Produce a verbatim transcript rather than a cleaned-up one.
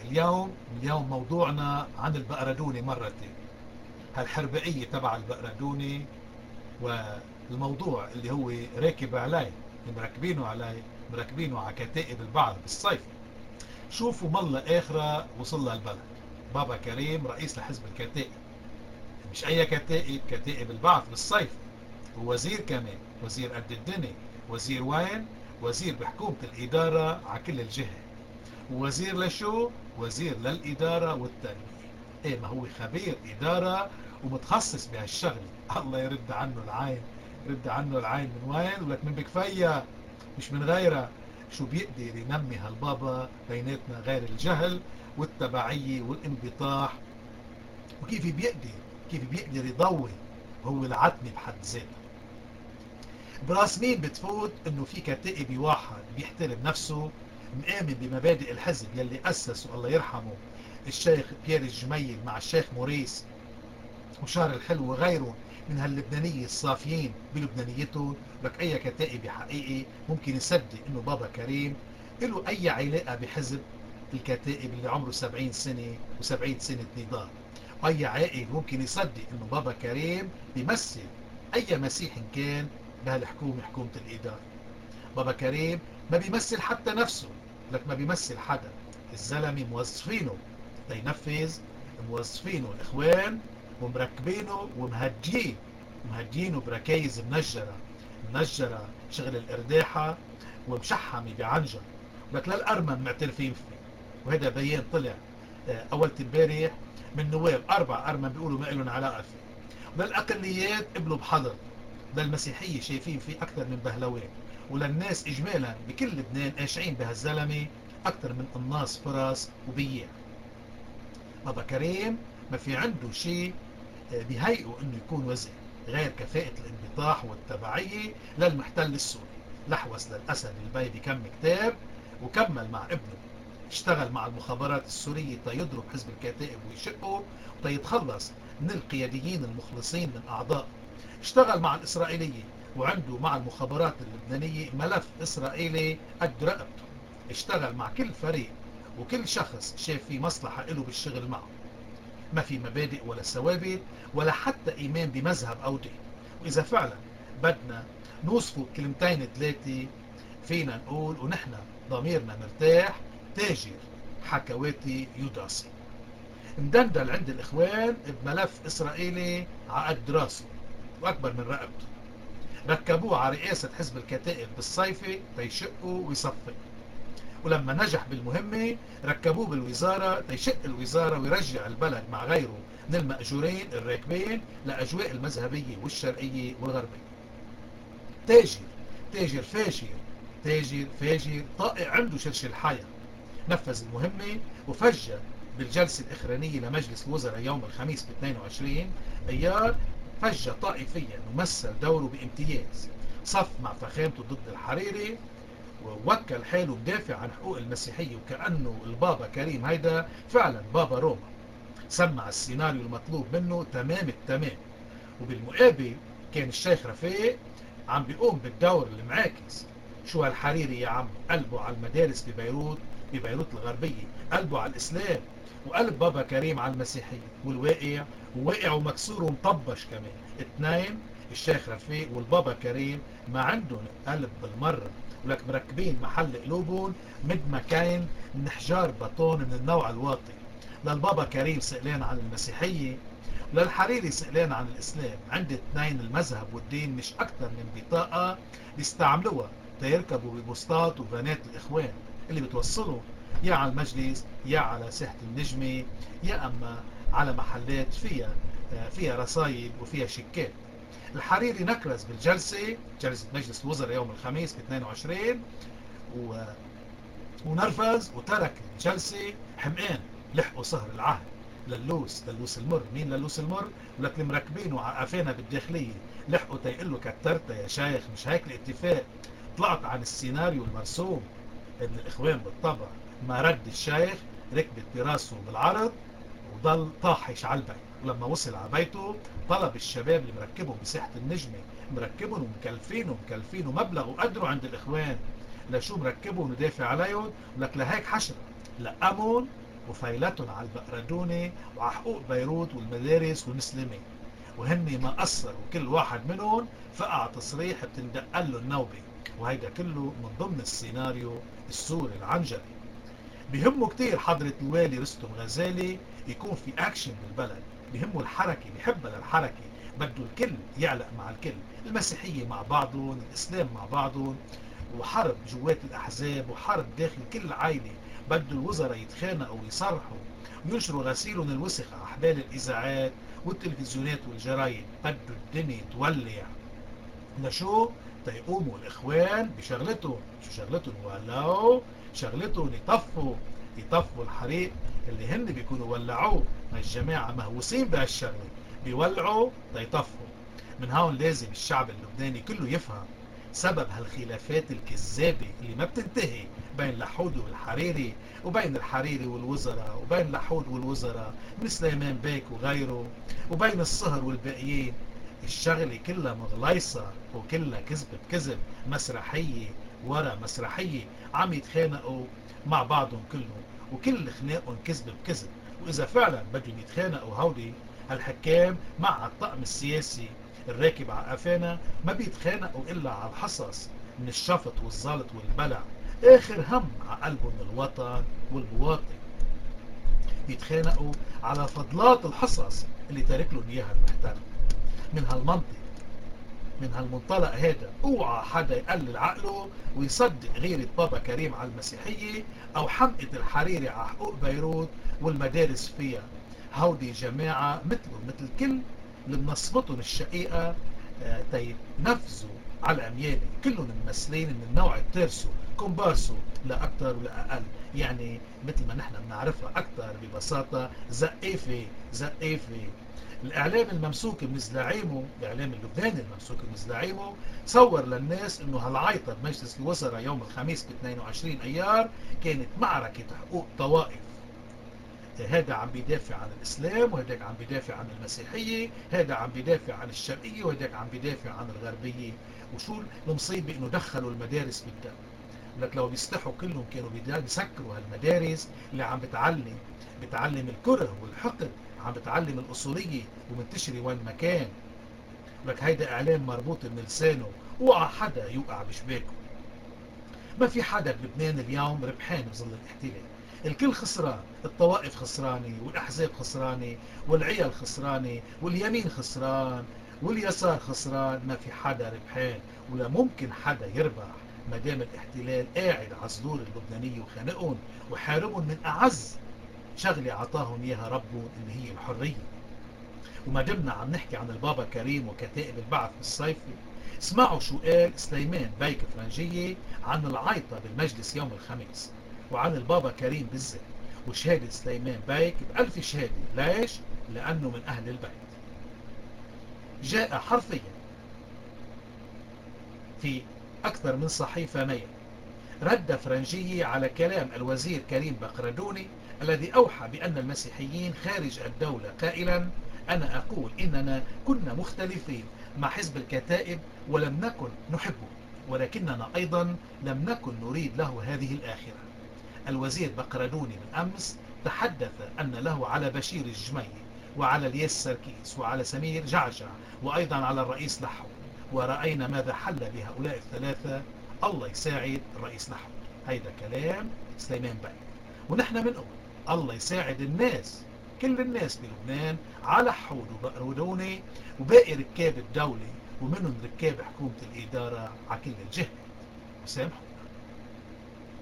اليوم اليوم موضوعنا عن البقردوني مرتين، هالحربقية تبع البقردوني، والموضوع اللي هو راكب عليه، مركبينه عليه مركبينه على كتائب البعض بالصيف. شوفوا مالله آخرة وصل لها البلد. بابا كريم رئيس لحزب الكتائب، مش أي كتائب، كتائب البعث بالصيف، ووزير كمان، وزير قد الدنيا. وزير وين؟ وزير بحكومة الإدارة على كل الجهة. وزير لشو؟ وزير للإدارة والتنمية. ايه، ما هو خبير إدارة ومتخصص بهالشغلة. الله يرد عنه العين، يرد عنه العين. من وين؟ ولك من بكفية، مش من غيرها. شو بيقدر ينمي هالبابا بيناتنا غير الجهل والتبعية والانبطاح، وكيف بيقدر كيف بيقدر يضوي. هو العتمة بحد ذاته. براس مين بتفوت انه في كتائبي واحد بيحترم نفسه، مآمن بمبادئ الحزب يلي أسسه الله يرحمه الشيخ بيير الجميل مع الشيخ موريس وشار الحلو وغيره من هاللبنانية الصافيين بلبنانيتهم. لك أي كتائبي حقيقي ممكن يصدق إنه بابا كريم له أي علاقة بحزب الكتائب اللي عمره سبعين سنة وسبعين سنة نضال. أي عاقل ممكن يصدق إنه بابا كريم بيمثل أي مسيح كان بهالحكومة، حكومة الإدارة. بابا كريم ما بيمثل حتى نفسه، لك ما بيمثل حدا. الزلمة موظفينه لينفذ، موظفينه الإخوان ومركبينه ومهديين مهديينه بركايز منجرة منجرة شغل الإرداحة ومشحمة بعنجر. لك للأرمن معترفين فيه، وهذا بيان طلع أول امبارح من نواب أربع أرمن بيقولوا ما لهم علاقة فيه. وللأقليات قبلوا بحضر، للمسيحية شايفين فيه أكثر من بهلوان، وللناس إجمالا بكل لبنان قاشعين بهالزلمة أكثر من قناص فرس وبياع. بابا كريم ما في عنده شيء بهيئه انه يكون وزير غير كفاءة الانبطاح والتبعية للمحتل السوري. لحوس للأسد البي بكم كتاب، وكمل مع ابنه. اشتغل مع المخابرات السورية تيضرب حزب الكتائب ويشقه وتيتخلص من القياديين المخلصين من أعضاء. اشتغل مع الإسرائيلية وعنده مع المخابرات اللبنانية ملف إسرائيلي قد رقبته. اشتغل مع كل فريق وكل شخص شاف فيه مصلحة له بالشغل معه. ما في مبادئ ولا ثوابت ولا حتى إيمان بمذهب أو دين. وإذا فعلا بدنا نوصفه كلمتين ثلاثة فينا نقول ونحن ضميرنا مرتاح: تاجر حكواتي يداسي. مدندل عند الإخوان بملف إسرائيلي عقد راسه وأكبر من رقبته. ركبوه على رئاسة حزب الكتائب بالصيفة تيشقوا ويصفي، ولما نجح بالمهمة ركبوه بالوزارة تيشق الوزارة ويرجع البلد مع غيره من المأجورين الراكبين لأجواء المذهبية والشرقية والغربية. تاجر تاجر فاجر تاجر فاجر طائع عنده شرش الحياة. نفذ المهمة وفجر بالجلسة الإخرانية لمجلس الوزراء يوم الخميس ب اثنين وعشرين أيار، فج طائفيا ومثل دوره بامتياز. صف مع فخامته ضد الحريري ووكل حاله مدافع عن حقوق المسيحية، وكأنه البابا كريم هيدا فعلا بابا روما. سمع السيناريو المطلوب منه تمام التمام. وبالمقابل كان الشيخ رفيق عم بيقوم بالدور المعاكس. شو هالحريري يا عم؟ قلبه على المدارس ببيروت ببيروت الغربية، قلبه على الإسلام، وقلب بابا كريم على المسيحية. والواقع واقع ومكسور ومطبش كمان. اثنين، الشيخ رفيق والبابا كريم ما عندهم قلب بالمرة، ولك مركبين محل قلوبهم مد ما كان من حجار بطون من النوع الواطي. للبابا كريم سئلان عن المسيحية، وللحريري سئلان عن الإسلام. عند اثنين المذهب والدين مش أكثر من بطاقة بيستعملوها تيركبوا ببسطات وبنات الإخوان اللي بتوصلوا يا على المجلس يا على ساحة النجمة يا أما على محلات فيها فيها رصايد وفيها شيكات. الحريري نكرز بالجلسة، جلسة مجلس الوزراء يوم الخميس ب اثنين وعشرين، و... ونرفز وترك الجلسة. حمقان لحقوا سهر العهد للوس للوس المر. مين للوس المر؟ ولك المركبين وعقفينا بالداخلية لحقوا تيقلوا كترت يا شيخ، مش هيك الاتفاق. طلعت عن السيناريو المرسوم. ابن الإخوان بالطبع ما رد الشيخ، ركبت براسه بالعرض وضل طاحش على البيت. ولما وصل على بيته طلب الشباب اللي مركبهم بساحة النجمة، مركبهم ومكلفين ومكلفين ومبلغ وقدروا عند الإخوان لشو مركبهم ودافع عليهم. ولك لهيك حشرة لقمون وفايلتهم على البقردوني وعلى حقوق بيروت والمدارس والمسلمين، وهن ما قصروا كل واحد منهم فقع تصريح بتندق له النوبة. وهيدا كله من ضمن السيناريو السوري العنجري. بيهمه كتير حضرة الوالي رستم غزالي يكون في اكشن بالبلد، بيهمه الحركة، بيحبها للحركة، بده الكل يعلق مع الكل، المسيحية مع بعضهم، الإسلام مع بعضهم، وحرب جوات الأحزاب وحرب داخل كل عائلة. بده الوزراء يتخانقوا ويصرحوا وينشروا غسيلهم الوسخ على أحبال الإذاعات والتلفزيونات والجرايد. بده الدنيا تولع. لشو؟ تيقوموا الإخوان بشغلتهم. شو شغلتهم؟ ولو شغلتهم يطفوا يطفوا الحريق اللي هن بيكونوا ولعوه. ما الجماعة مهووسين بهالشغلة، بيولعوا تيطفوا. من هون لازم الشعب اللبناني كله يفهم سبب هالخلافات الكذابة اللي ما بتنتهي بين لحود والحريري، وبين الحريري والوزراء، وبين لحود والوزراء من سليمان بيك وغيره، وبين الصهر والباقيين. الشغلة كلها مغليصة وكلها كذب بكذب، مسرحية ورا مسرحية، عم يتخانقوا مع بعضهم كلهم، وكل خناقهم كذب بكذب. وإذا فعلا بدهم يتخانقوا هودي هالحكام مع الطقم السياسي الراكب على قفانا، ما بيتخانقوا إلا على الحصص من الشفط والزلط والبلع، آخر هم على قلبهم الوطن والمواطن. بيتخانقوا على فضلات الحصص اللي تارك لهم إياها المحتل. من هالمنطق، من هالمنطلق هذا، اوعى حدا يقلل عقله ويصدق غيرة بابا كريم على المسيحية أو حمقة الحريري على حقوق بيروت والمدارس فيها. هودي جماعة مثله مثل كل اللي منصبتهم الشقيقة تينفذوا على عمياني، كلهم ممثلين من النوع الترسو كومبارسو لا أكتر ولا أقل. يعني مثل ما نحن بنعرفها أكتر ببساطة، زقيفة زقيفة. الإعلام الممسوك من زلاعيمه، الإعلام اللبناني الممسوك من زلاعيمه، صور للناس إنه هالعيطة بمجلس الوزراء يوم الخميس ب اثنين وعشرين أيار كانت معركة حقوق طوائف. هذا عم بيدافع عن الإسلام، وهذاك عم بيدافع عن المسيحية، هذا عم بيدافع عن الشرقية، وهذاك عم بيدافع عن الغربية. وشو المصيبة؟ إنه دخلوا المدارس بالدم. لك لو بيستحوا كلهم كانوا بيسكروا هالمدارس اللي عم بتعلم بتعلم الكره والحقد، عم بتعلم الأصولية ومنتشرة وين ما كان. لك هيدا إعلام مربوط من لسانه، اوعى حدا يوقع بشباكه. ما في حدا بلبنان اليوم ربحان بظل الاحتلال، الكل خسران. الطوائف خسرانة، والأحزاب خسرانة، والعيال خسرانة، واليمين خسران، واليسار خسران. ما في حدا ربحان، ولا ممكن حدا يربح ما دام الاحتلال قاعد على صدور اللبنانية وخانقهم وحاربهم من أعز شغلة عطاهم إياها ربهم اللي هي الحرية. وما دمنا عم نحكي عن البابا كريم وكتائب البعث بالصيفي، اسمعوا شو قال سليمان بيك فرنجية عن العيطة بالمجلس يوم الخميس، وعن البابا كريم بالذات. وشهادة سليمان بيك بألف شهادة. ليش؟ لأنه من أهل البيت. جاء حرفيا في أكثر من صحيفة مية رد فرنجية على كلام الوزير كريم بقردوني الذي أوحى بأن المسيحيين خارج الدولة، قائلا: أنا أقول إننا كنا مختلفين مع حزب الكتائب ولم نكن نحبه، ولكننا أيضا لم نكن نريد له هذه الآخرة. الوزير بقردوني من أمس تحدث أن له على بشير الجميل، وعلى الياس سركيس، وعلى سمير جعجع، وأيضا على الرئيس لحود، ورأينا ماذا حل بهؤلاء الثلاثة. الله يساعد الرئيس لحود. هيدا كلام سليمان بيك. ونحن بنقول الله يساعد الناس، كل الناس بلبنان، على حود وبقردوني وباقي ركاب الدولة، ومنهم ركاب حكومة الإدارة على كل الجهة. وسامحوا.